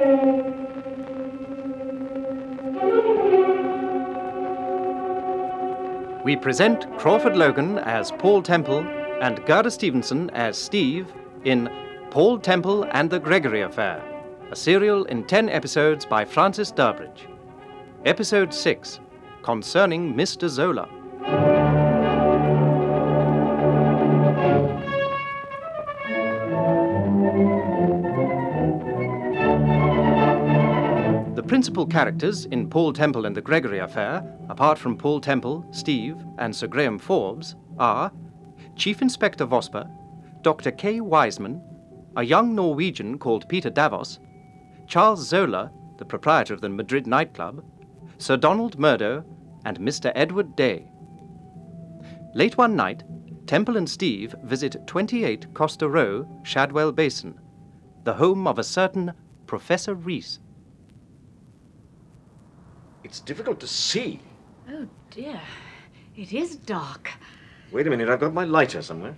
We present Crawford Logan as Paul Temple and Gerda Stevenson as Steve in Paul Temple and the Gregory Affair, a serial in 10 episodes by Francis Durbridge. Episode 6, Concerning Mr. Zola. The principal characters in Paul Temple and the Gregory Affair, apart from Paul Temple, Steve, and Sir Graham Forbes, are Chief Inspector Vosper, Dr. K. Wiseman, a young Norwegian called Peter Davos, Charles Zola, the proprietor of the Madrid nightclub, Sir Donald Murdo, and Mr. Edward Day. Late one night, Temple and Steve visit 28 Costa Row, Shadwell Basin, the home of a certain Professor Reese. It's difficult to see. Oh, dear. It is dark. Wait a minute, I've got my lighter somewhere.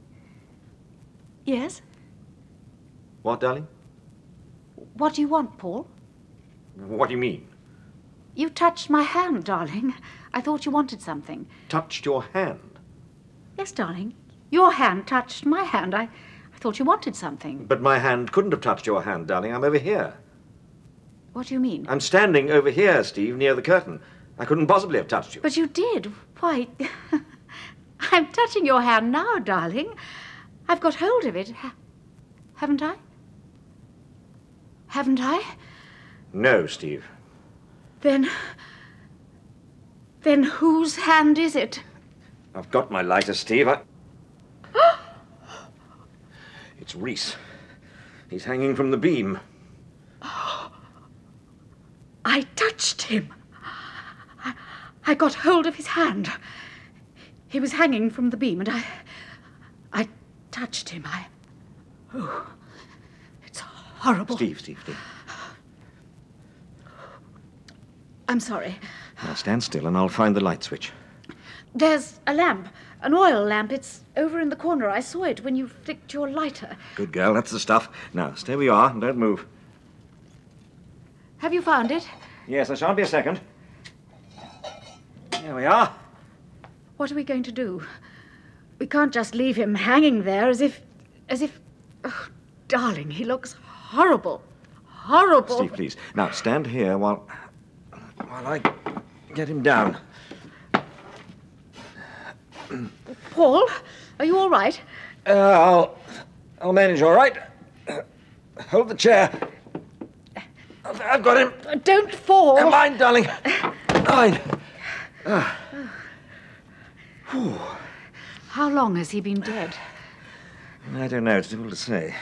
Yes? What, darling? What do you want, Paul? What do you mean? You touched my hand, darling. I thought you wanted something. Touched your hand? Yes, darling. Your hand touched my hand. I thought you wanted something. But my hand couldn't have touched your hand, darling. I'm over here. What do you mean? I'm standing over here, Steve, near the curtain. I couldn't possibly have touched you. But you did. Why, I'm touching your hand now, darling. I've got hold of it. Haven't I? Haven't I? No, Steve. Then whose hand is it? I've got my lighter, Steve. It's Reese. He's hanging from the beam. I touched him. I got hold of his hand. He was hanging from the beam, and I touched him. Oh, it's horrible. Steve. I'm sorry. Now stand still and I'll find the light switch. There's a lamp, an oil lamp. It's over in the corner. I saw it when you flicked your lighter. Good girl, that's the stuff. Now, stay where you are and don't move. Have you found it? Yes, I shan't be a second. There we are. What are we going to do? We can't just leave him hanging there as if... Oh, darling, he looks horrible. Horrible. Steve, please. Now, stand here while I get him down. Paul, are you all right? I'll manage all right. Hold the chair. I've got him. Don't fall. Mine, darling. Mine. How long has he been dead? I don't know. It's difficult to say.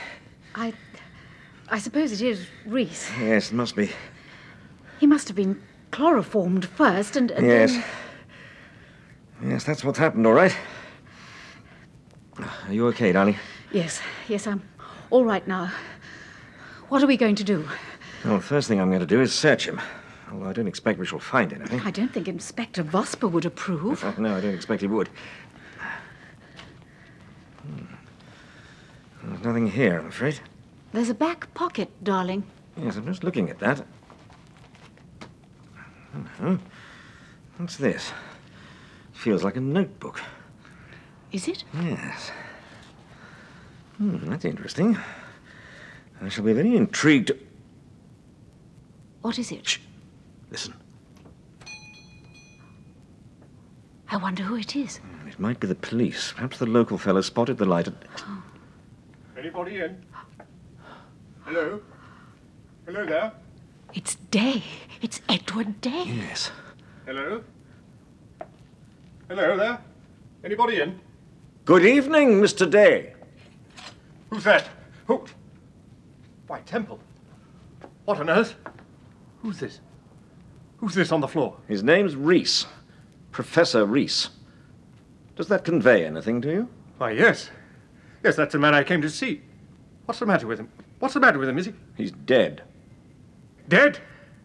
I suppose it is Reese. Yes, it must be. He must have been chloroformed first and yes. then... Yes, that's what's happened, all right. Are you okay, darling? Yes, I'm all right now. What are we going to do? Well, the first thing I'm going to do is search him. Although I don't expect we shall find anything. I don't think Inspector Vosper would approve. No, I don't expect he would. There's nothing here, I'm afraid. There's a back pocket, darling. Yes, I'm just looking at that. What's this? Feels like a notebook. Is it? Yes. That's interesting. I shall be very intrigued. What is it? Shh. Listen. I wonder who it is. It might be the police. Perhaps the local fellow spotted the light and... Anybody in? Hello? Hello there? It's Day. It's Edward Day. Yes. Hello? Hello there? Anybody in? Good evening, Mr. Day. Who's that? Who? Why, Temple. What on earth? Who's this? Who's this on the floor? His name's Reese. Professor Reese. Does that convey anything to you? Why, yes. Yes, that's the man I came to see. What's the matter with him? What's the matter with him, is he? He's dead. Dead?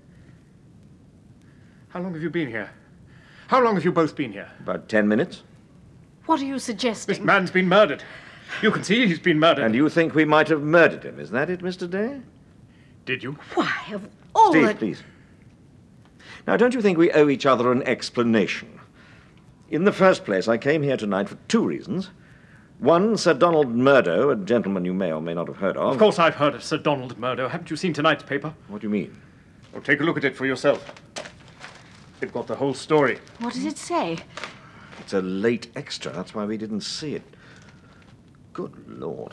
How long have you been here? How long have you both been here? About 10 minutes. What are you suggesting? This man's been murdered. You can see he's been murdered. And you think we might have murdered him, is that it, Mr. Day? Did you? Why, of all Steve, the... please. Now, don't you think we owe each other an explanation? In the first place, I came here tonight for two reasons. One, Sir Donald Murdo, a gentleman you may or may not have heard of. Of course I've heard of Sir Donald Murdo. Haven't you seen tonight's paper? What do you mean? Well, take a look at it for yourself. It's got the whole story. What does it say? It's a late extra. That's why we didn't see it. Good Lord.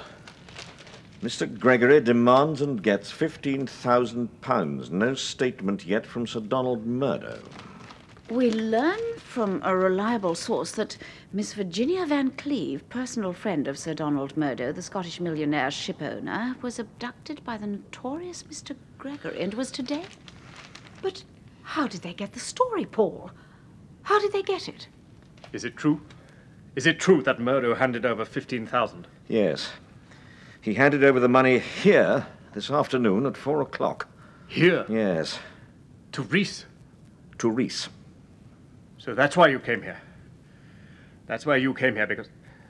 Mr. Gregory demands and gets £15,000. No statement yet from Sir Donald Murdo. We learn from a reliable source that Miss Virginia Van Cleve, personal friend of Sir Donald Murdo, the Scottish millionaire shipowner, was abducted by the notorious Mr. Gregory and was today. But how did they get the story, Paul? How did they get it? Is it true? Is it true that Murdo handed over 15,000? Yes. He handed over the money here this afternoon at 4 o'clock. Here? Yes, To Reese? to Reese. So that's why you came here. That's why you came here, because...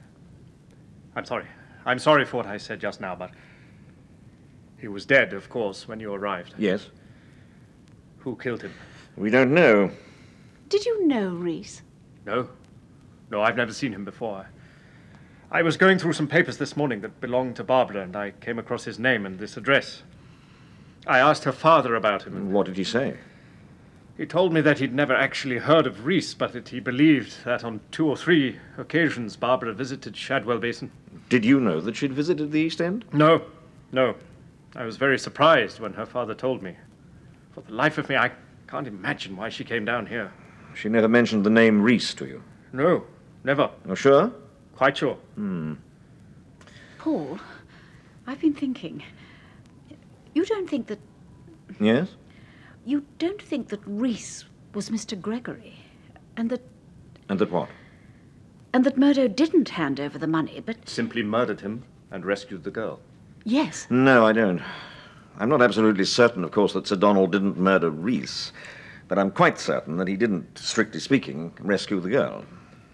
I'm sorry. I'm sorry for what I said just now, but... He was dead, of course, when you arrived. Yes. Who killed him? We don't know. Did you know Reese? No. No, I've never seen him before. I was going through some papers this morning that belonged to Barbara, and I came across his name and this address. I asked her father about him, and What did he say? he told me that he'd never actually heard of Reese, but that he believed that on 2 or 3 occasions Barbara visited Shadwell Basin. Did you know that she'd visited the East End? No, no. I was very surprised when her father told me. For the life of me, I can't imagine why she came down here. She never mentioned the name Reese to you. No, never. You're sure? Quite sure. Paul, I've been thinking. You don't think that... Yes? You don't think that Reese was Mr. Gregory, and that what? Murdo didn't hand over the money, but Simply murdered him and rescued the girl. yes, No, I don't. I'm not absolutely certain, of course, that Sir Donald didn't murder Reese, but I'm quite certain that he didn't, strictly speaking, rescue the girl.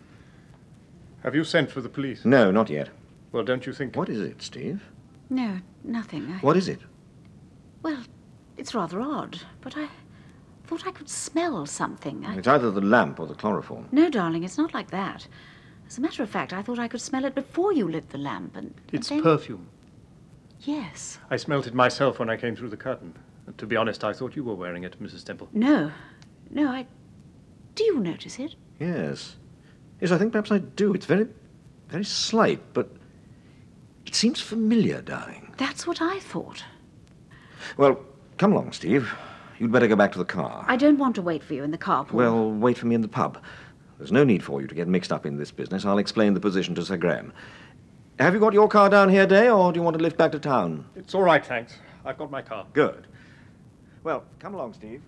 Have you sent for the police? No, not yet. Well, don't you think... What is it, Steve? no, nothing. What is it? Well, it's rather odd, but I thought I could smell something. It's either the lamp or the chloroform. No, darling, it's not like that. As a matter of fact, I thought I could smell it before you lit the lamp, and It's then... perfume. Yes. I smelt it myself when I came through the curtain. And to be honest, I thought you were wearing it, Mrs. Temple. No, Do you notice it? Yes. Yes, I think perhaps I do. It's very, very slight, but it seems familiar, darling. That's what I thought. Well, come along, Steve. You'd better go back to the car. I don't want to wait for you in the car, Paul. Well, wait for me in the pub. There's no need for you to get mixed up in this business. I'll explain the position to Sir Graham. Have you got your car down here, Day, or do you want to lift back to town? It's all right, thanks. I've got my car. Good. Well, come along, Steve.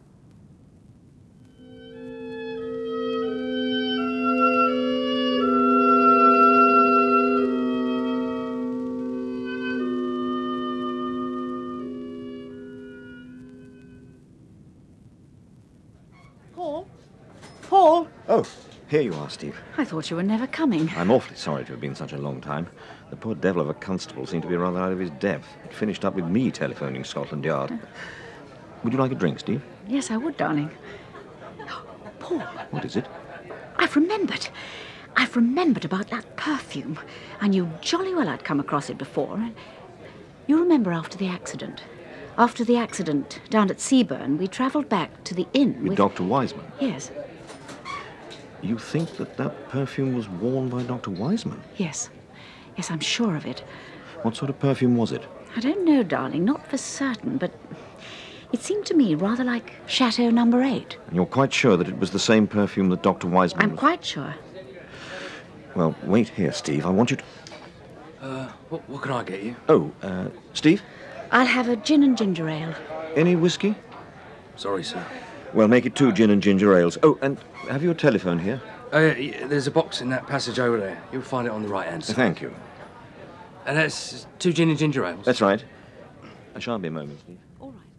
Paul, Oh, here you are, Steve. I thought you were never coming. I'm awfully sorry to have been such a long time. The poor devil of a constable seemed to be rather out of his depth. It finished up with me telephoning Scotland Yard. Would you like a drink, Steve? Yes, I would, darling. Paul, What is it? I've remembered. I've remembered about that perfume. I knew jolly well I'd come across it before. You remember after the accident? After the accident down at Seaburn, we travelled back to the inn With Dr. Wiseman. Yes, You think that that perfume was worn by Dr. Wiseman? yes. Yes, I'm sure of it. What sort of perfume was it? I don't know, darling, not for certain, but it seemed to me rather like Chateau Number 8. And you're quite sure that it was the same perfume that Dr. Wiseman I'm was... quite sure. Well, wait here, Steve. I want you to... What can I get you? Oh, Steve? I'll have a gin and ginger ale. Any whiskey? Sorry, sir. Well, make it 2 gin and ginger ales. Oh, and have you a telephone here? There's a box in that passage over there. You'll find it on the right-hand side. Thank you. And that's 2 gin and ginger ales. That's right. I shan't be a moment, Steve. All right.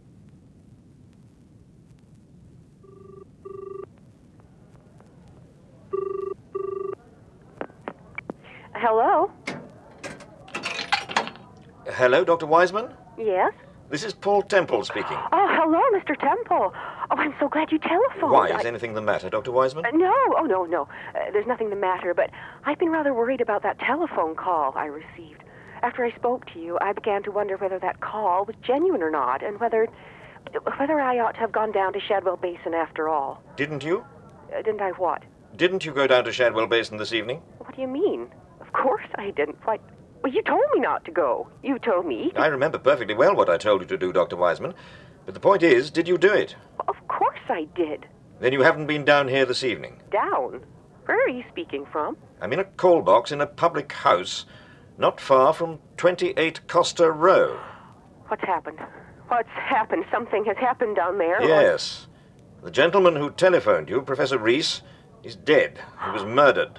Hello? Hello, Dr. Wiseman? Yes? This is Paul Temple speaking. Oh, hello, Mr. Temple. Oh, I'm so glad you telephoned. Why? Is anything the matter, Dr. Wiseman? No, oh, no. There's nothing the matter, but I've been rather worried about that telephone call I received. After I spoke to you, I began to wonder whether that call was genuine or not, and whether I ought to have gone down to Shadwell Basin after all. Didn't you? Didn't I what? Didn't you go down to Shadwell Basin this evening? What do you mean? Of course I didn't. Why? Well, you told me not to go. You told me. I remember perfectly well what I told you to do, Dr. Wiseman. But the point is, did you do it? Well, of course I did. Then you haven't been down here this evening. Down? Where are you speaking from? I'm in a call box in a public house, not far from 28 Costa Row. What's happened? What's happened? Something has happened down there? Yes. The gentleman who telephoned you, Professor Reese, is dead. He was murdered.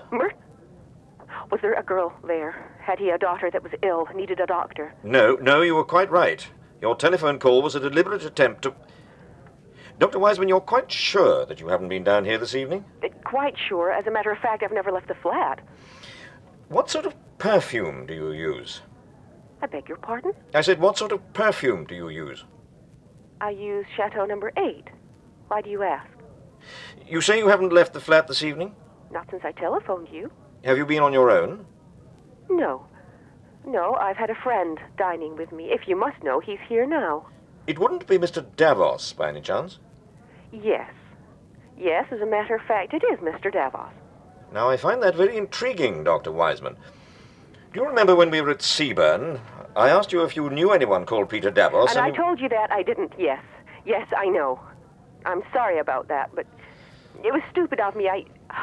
Was there a girl there? Had he a daughter that was ill, needed a doctor? No, you were quite right. Your telephone call was a deliberate attempt to... Dr. Wiseman, you're quite sure that you haven't been down here this evening? Quite sure. As a matter of fact, I've never left the flat. What sort of perfume do you use? I beg your pardon? I said, what sort of perfume do you use? I use Chateau number 8. Why do you ask? You say you haven't left the flat this evening? Not since I telephoned you. Have you been on your own? No, I've had a friend dining with me. If you must know, he's here now. It wouldn't be Mr. Davos, by any chance? Yes, as a matter of fact, it is Mr. Davos. Now, I find that very intriguing, Dr. Wiseman. Do you remember when we were at Seaburn? I asked you if you knew anyone called Peter Davos, and I told you that I didn't. Yes, I know. I'm sorry about that, but it was stupid of me.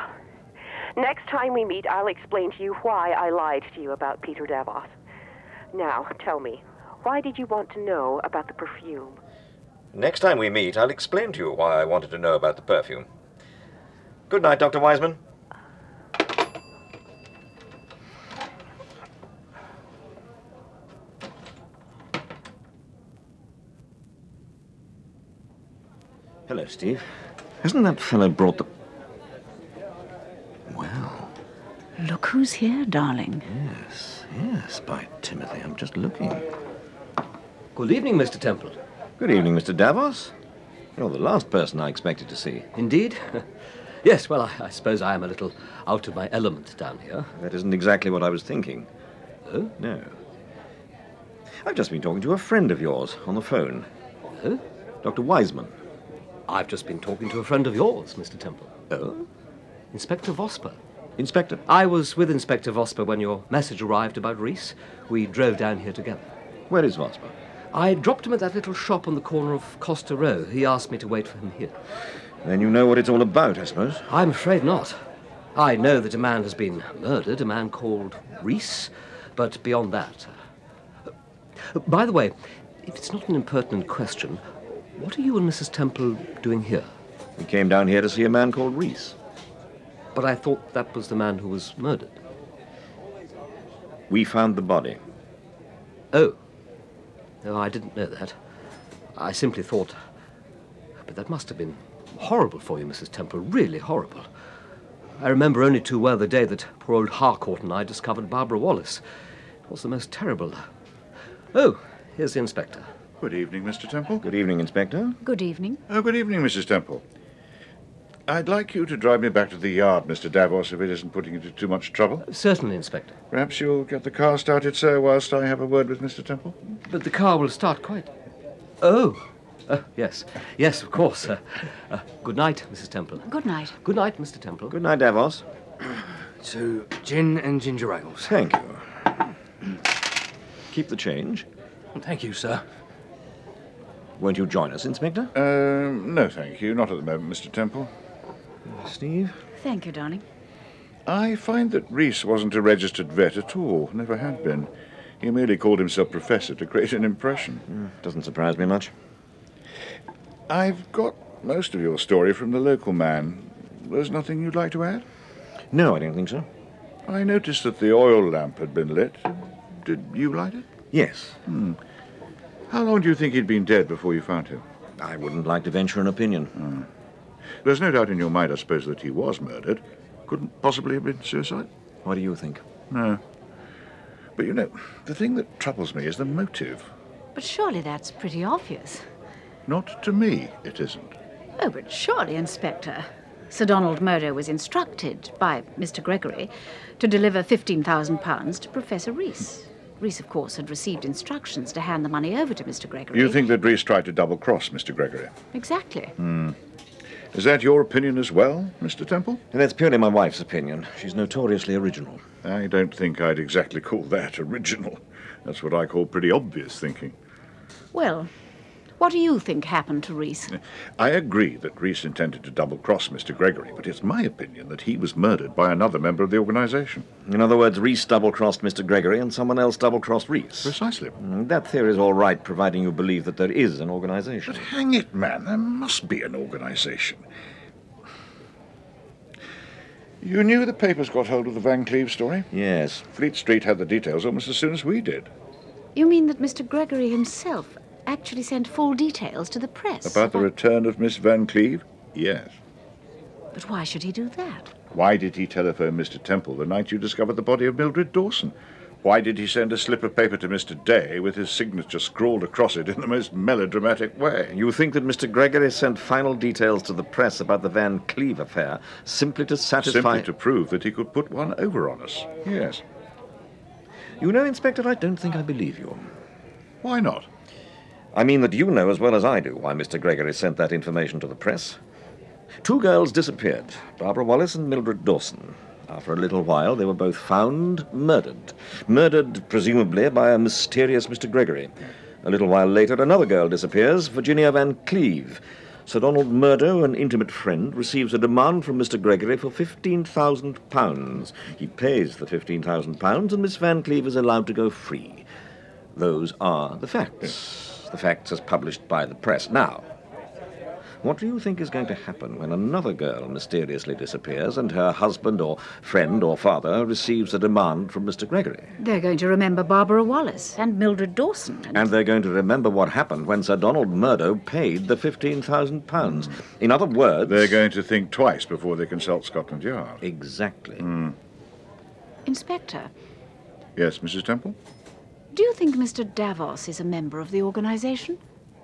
Next time we meet, I'll explain to you why I lied to you about Peter Davos. Now, tell me, why did you want to know about the perfume? Next time we meet, I'll explain to you why I wanted to know about the perfume. Good night, Dr. Wiseman. Hello, Steve. Hasn't that fellow brought the... Well... Look who's here, darling. Yes, by Timothy, I'm just looking. Good evening, Mr. Temple. Good evening, Mr. Davos. You're the last person I expected to see. Indeed? Yes, well, I suppose I am a little out of my element down here. That isn't exactly what I was thinking. Oh? No. I've just been talking to a friend of yours on the phone. Oh? Dr. Wiseman. I've just been talking to a friend of yours, Mr. Temple. Oh? Inspector Vosper. Inspector? I was with Inspector Vosper when your message arrived about Reese. We drove down here together. Where is Vosper? I dropped him at that little shop on the corner of Costa Row. He asked me to wait for him here. Then you know what it's all about, I suppose. I'm afraid not. I know that a man has been murdered, a man called Reese, but beyond that... By the way, if it's not an impertinent question, what are you and Mrs. Temple doing here? We came down here to see a man called Reese. But I thought that was the man who was murdered. We found the body. Oh. No, I didn't know that. I simply thought... But that must have been horrible for you, Mrs. Temple, really horrible. I remember only too well the day that poor old Harcourt and I discovered Barbara Wallace. It was the most terrible... Oh, here's the inspector. Good evening, Mr. Temple. Good evening, Inspector. Good evening. Oh, good evening, Mrs. Temple. I'd like you to drive me back to the yard, Mr. Davos, if it isn't putting you to too much trouble. Certainly, Inspector. Perhaps you'll get the car started, sir, whilst I have a word with Mr. Temple? But the car will start quite... Oh. Yes. Yes, of course. Good night, Mrs. Temple. Good night. Good night, Mr. Temple. Good night, Davos. 2 gin and ginger ales. Thank you. Keep the change. Thank you, sir. Won't you join us, Inspector? No, thank you. Not at the moment, Mr. Temple. Steve? Thank you, darling. I find that Reese wasn't a registered vet at all. Never had been. He merely called himself Professor to create an impression. Doesn't surprise me much. I've got most of your story from the local man. There's nothing you'd like to add? No, I don't think so. I noticed that the oil lamp had been lit. Did you light it? Yes. How long do you think he'd been dead before you found him? I wouldn't like to venture an opinion. There's no doubt in your mind, I suppose, that he was murdered. Couldn't possibly have been suicide? What do you think? No. But you know, the thing that troubles me is the motive. But surely that's pretty obvious. Not to me, it isn't. Oh, but surely, Inspector. Sir Donald Murdo was instructed by Mr. Gregory to deliver £15,000 to Professor Reese. Reese, of course, had received instructions to hand the money over to Mr. Gregory. You think that Reese tried to double-cross Mr. Gregory? Exactly. Is that your opinion as well, Mr. Temple? And that's purely my wife's opinion. She's notoriously original. I don't think I'd exactly call that original. That's what I call pretty obvious thinking. Well, what do you think happened to Reese? I agree that Reese intended to double-cross Mr. Gregory, but it's my opinion that he was murdered by another member of the organization. In other words, Reese double-crossed Mr. Gregory and someone else double-crossed Reese. Precisely. That theory's all right, providing you believe that there is an organization. But hang it, man, there must be an organization. You knew the papers got hold of the Van Cleve story? Yes. Fleet Street had the details almost as soon as we did. You mean that Mr. Gregory himself actually sent full details to the press? About the return of Miss Van Cleve? Yes. But why should he do that? Why did he telephone Mr. Temple the night you discovered the body of Mildred Dawson? Why did he send a slip of paper to Mr. Day with his signature scrawled across it in the most melodramatic way? You think that Mr. Gregory sent final details to the press about the Van Cleve affair simply to satisfy... Simply to prove that he could put one over on us. Yes. You know, Inspector, I don't think I believe you. Why not? I mean that you know as well as I do why Mr. Gregory sent that information to the press. Two girls disappeared, Barbara Wallace and Mildred Dawson. After a little while, they were both found murdered. Murdered, presumably, by a mysterious Mr. Gregory. A little while later, another girl disappears, Virginia Van Cleve. Sir Donald Murdo, an intimate friend, receives a demand from Mr. Gregory for £15,000. He pays the £15,000, and Miss Van Cleve is allowed to go free. Those are the facts. The facts as published by the press. Now, what do you think is going to happen when another girl mysteriously disappears and her husband or friend or father receives a demand from Mr. Gregory? They're going to remember Barbara Wallace and Mildred Dawson. And they're going to remember what happened when Sir Donald Murdo paid the £15,000. In other words... They're going to think twice before they consult Scotland Yard. Exactly. Inspector, Yes, Mrs. Temple? do you think Mr. Davos is a member of the organization?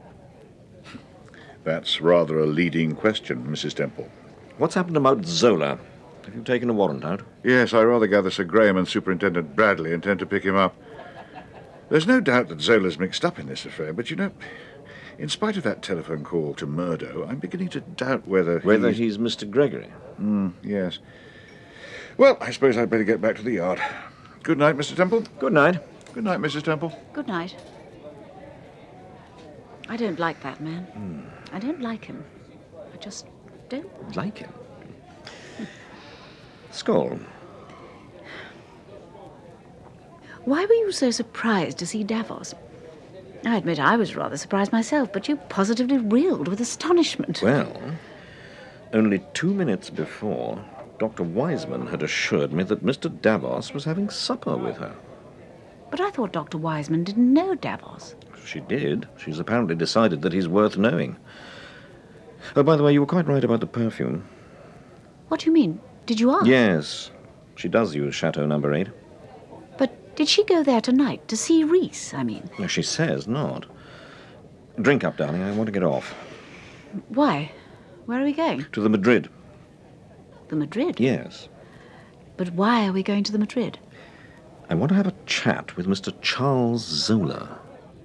That's rather a leading question, Mrs. Temple. What's happened about Zola? Have you taken a warrant out? Yes, I rather gather Sir Graham and Superintendent Bradley intend to pick him up. There's no doubt that Zola's mixed up in this affair, but you know, in spite of that telephone call to Murdo, I'm beginning to doubt whether he's Mr. Gregory. Yes. Well, I suppose I'd better get back to the yard. Good night, Mr. Temple. Good night. Good night, Mrs. Temple. Good night. I don't like that man. I don't like him. I just don't. Like him. Skoll. Why were you so surprised to see Davos? I admit I was rather surprised myself, but you positively reeled with astonishment. Well, only 2 minutes before, Dr. Wiseman had assured me that Mr. Davos was having supper with her. But I thought Dr. Wiseman didn't know Davos. She did. She's apparently decided that he's worth knowing. Oh, by the way, you were quite right about the perfume. What do you mean? Did you ask? Yes. She does use Chateau No. 8. But did she go there tonight to see Reese, I mean? No, she says not. Drink up, darling. I want to get off. Why? Where are we going? To the Madrid. The Madrid? Yes. But why are we going to the Madrid? I want to have a chat with Mr. Charles Zola.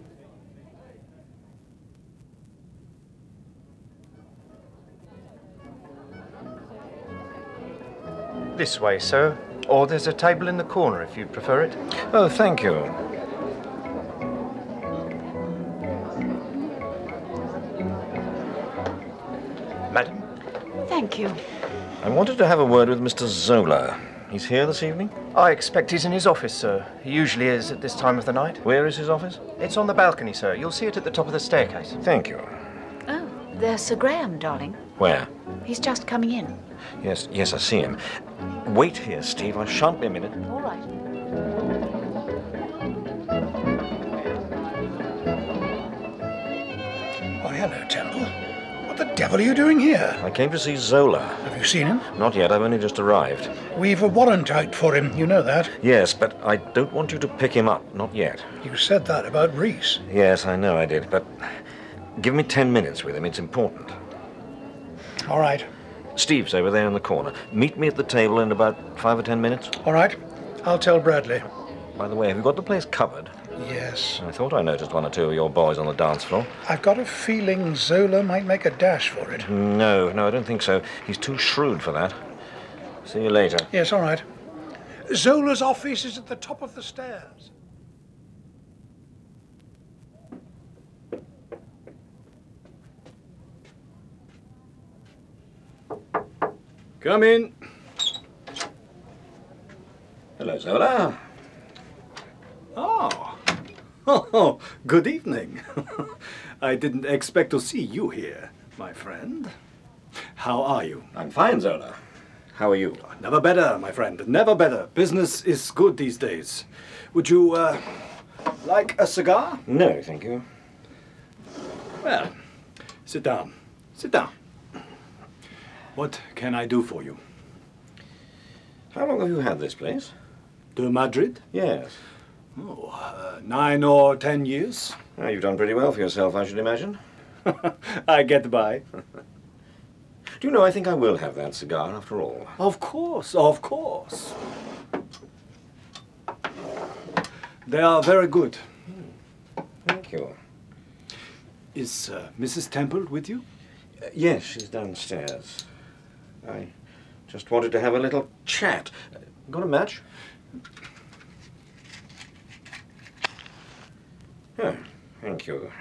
This way, sir. Or there's a table in the corner if you'd prefer it. Oh, thank you. Madam? Thank you. I wanted to have a word with Mr. Zola. He's here this evening? I expect he's in his office, sir. He usually is at this time of the night. Where is his office? It's on the balcony, sir. You'll see it at the top of the staircase. Thank you. Oh, there's Sir Graham, darling. Where? He's just coming in. Yes, I see him. Wait here, Steve. I shan't be a minute. All right. Oh, hello, Temple. What the devil are you doing here? I came to see Zola. Have you seen him? Not yet, I've only just arrived. We've a warrant out for him, you know that. Yes, but I don't want you to pick him up. Not yet. You said that about Reese. Yes, I know I did, but give me 10 minutes with him. It's important. All right. Steve's over there in the corner. Meet me at the table in about 5 or 10 minutes. All right. I'll tell Bradley. By the way, have you got the place covered? Yes. I thought I noticed one or two of your boys on the dance floor. I've got a feeling Zola might make a dash for it. No, I don't think so. He's too shrewd for that. See you later. Yes, all right. Zola's office is at the top of the stairs. Come in. Hello, Zola. Oh, good evening. I didn't expect to see you here, my friend. How are you? I'm fine, Zola. How are you? Never better, my friend. Never better. Business is good these days. Would you, like a cigar? No, thank you. Well, sit down. Sit down. What can I do for you? How long have you had this place? To Madrid? Yes. 9 or 10 years. You've done pretty well for yourself, I should imagine. I get by. Do you know, I think I will have that cigar after all. Of course, of course. They are very good. Thank you. Is Mrs. Temple with you? Yes, she's downstairs. I just wanted to have a little chat. Got a match? Oh, thank you.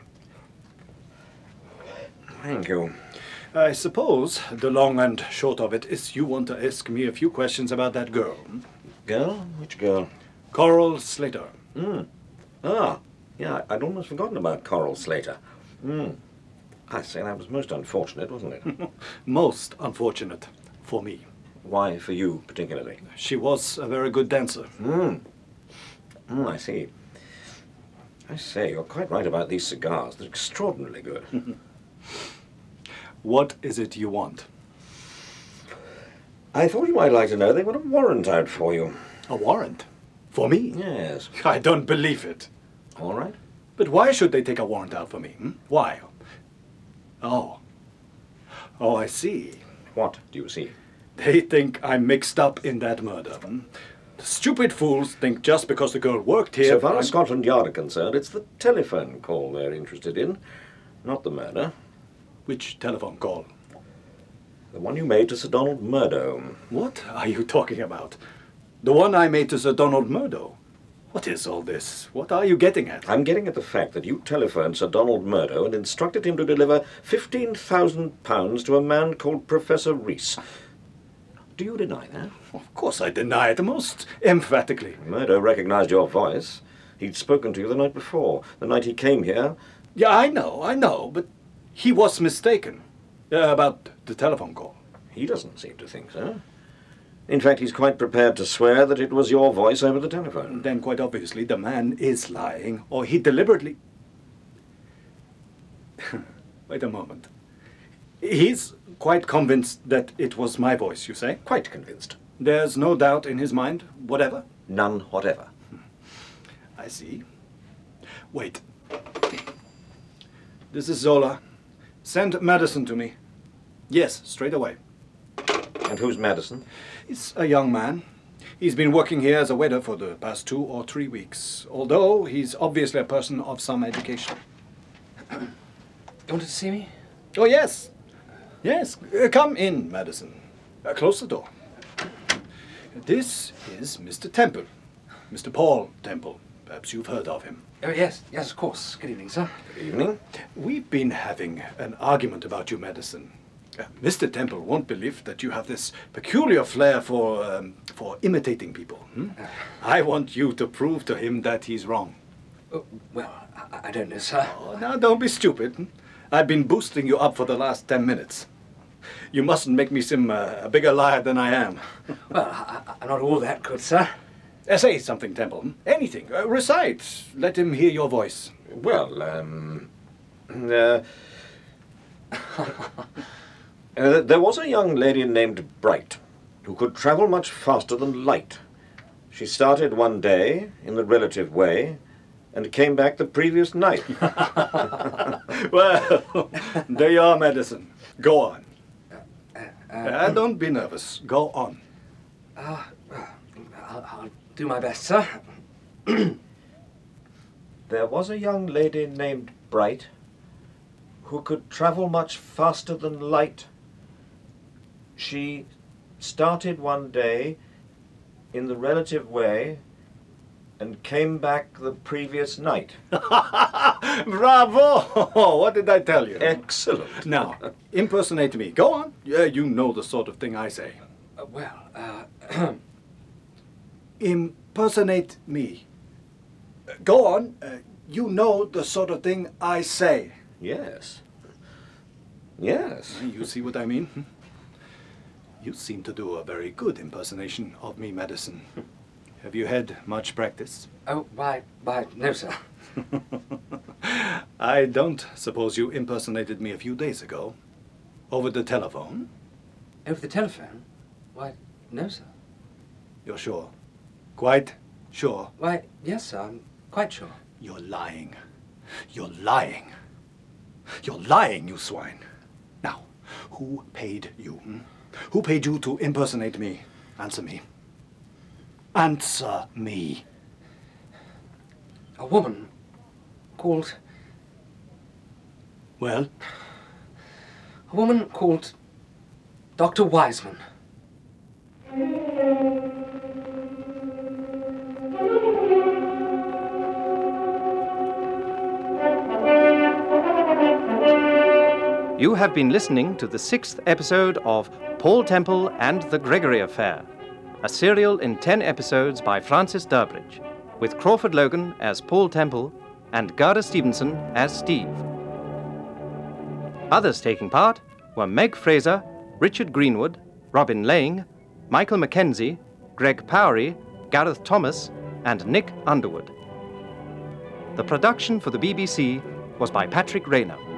Thank you. I suppose the long and short of it is you want to ask me a few questions about that girl. Girl? Which girl? Coral Slater. Ah, yeah, I'd almost forgotten about Coral Slater. I say, that was most unfortunate, wasn't it? Most unfortunate for me. Why for you, particularly? She was a very good dancer. I see. I say, you're quite right about these cigars. They're extraordinarily good. What is it you want? I thought you might like to know they want a warrant out for you. A warrant? For me? Yes. I don't believe it. All right. But why should they take a warrant out for me? Why? Oh, I see. What do you see? They think I'm mixed up in that murder. The stupid fools think just because the girl worked here... So far as Scotland Yard are concerned, it's the telephone call they're interested in, not the murder. Which telephone call? The one you made to Sir Donald Murdo. What are you talking about? The one I made to Sir Donald Murdo? What is all this? What are you getting at? I'm getting at the fact that you telephoned Sir Donald Murdo and instructed him to deliver £15,000 to a man called Professor Reese. Do you deny that? Of course I deny it most emphatically. Murdo recognized your voice. He'd spoken to you the night before, the night he came here. Yeah, I know, but he was mistaken about the telephone call. He doesn't seem to think so. In fact, he's quite prepared to swear that it was your voice over the telephone. Then quite obviously the man is lying, or he deliberately... Wait a moment. He's quite convinced that it was my voice, you say? Quite convinced. There's no doubt in his mind, whatever? None whatever. I see. Wait. This is Zola. Send Madison to me. Yes, straight away. And who's Madison? He's a young man. He's been working here as a waiter for the past 2 or 3 weeks, although he's obviously a person of some education. You wanted to see me? Oh, yes. Yes. Come in, Madison. Close the door. This is Mr. Temple. Mr. Paul Temple. Perhaps you've heard of him. Oh, yes, of course. Good evening, sir. Good evening. We've been having an argument about you, Madison. Mr. Temple won't believe that you have this peculiar flair for imitating people. I want you to prove to him that he's wrong. Oh, well, I don't know, sir. Oh, now, don't be stupid. I've been boosting you up for the last 10 minutes. You mustn't make me seem a bigger liar than I am. Well, I'm not all that good, sir. Say something, Temple. Anything. Recite. Let him hear your voice. Well, There was a young lady named Bright who could travel much faster than light. She started one day in the relative way and came back the previous night. Well, there you are, Madison. Go on. Don't be nervous. Go on. I'll do my best, sir. There was a young lady named Bright who could travel much faster than light. She started one day in the relative way and came back the previous night. Bravo! What did I tell you? Excellent. Now, impersonate me. Go on. Yeah, you know the sort of thing I say. Impersonate me. Go on. You know the sort of thing I say. Yes. Yes. You see what I mean? You seem to do a very good impersonation of me, Madison. Have you had much practice? Oh, why, no, sir. I don't suppose you impersonated me a few days ago. Over the telephone? Over the telephone? Why, no, sir. You're sure? Quite sure? Why, yes, sir, I'm quite sure. You're lying. You're lying. You're lying, you swine. Now, who paid you? Who paid you to impersonate me? Answer me. Answer me. A woman called... Well? A woman called Dr. Wiseman. You have been listening to the 6th episode of Paul Temple and the Gregory Affair, a serial in 10 episodes by Francis Durbridge, with Crawford Logan as Paul Temple and Garda Stevenson as Steve. Others taking part were Meg Fraser, Richard Greenwood, Robin Lang, Michael Mackenzie, Greg Powery, Gareth Thomas, and Nick Underwood. The production for the BBC was by Patrick Rayner.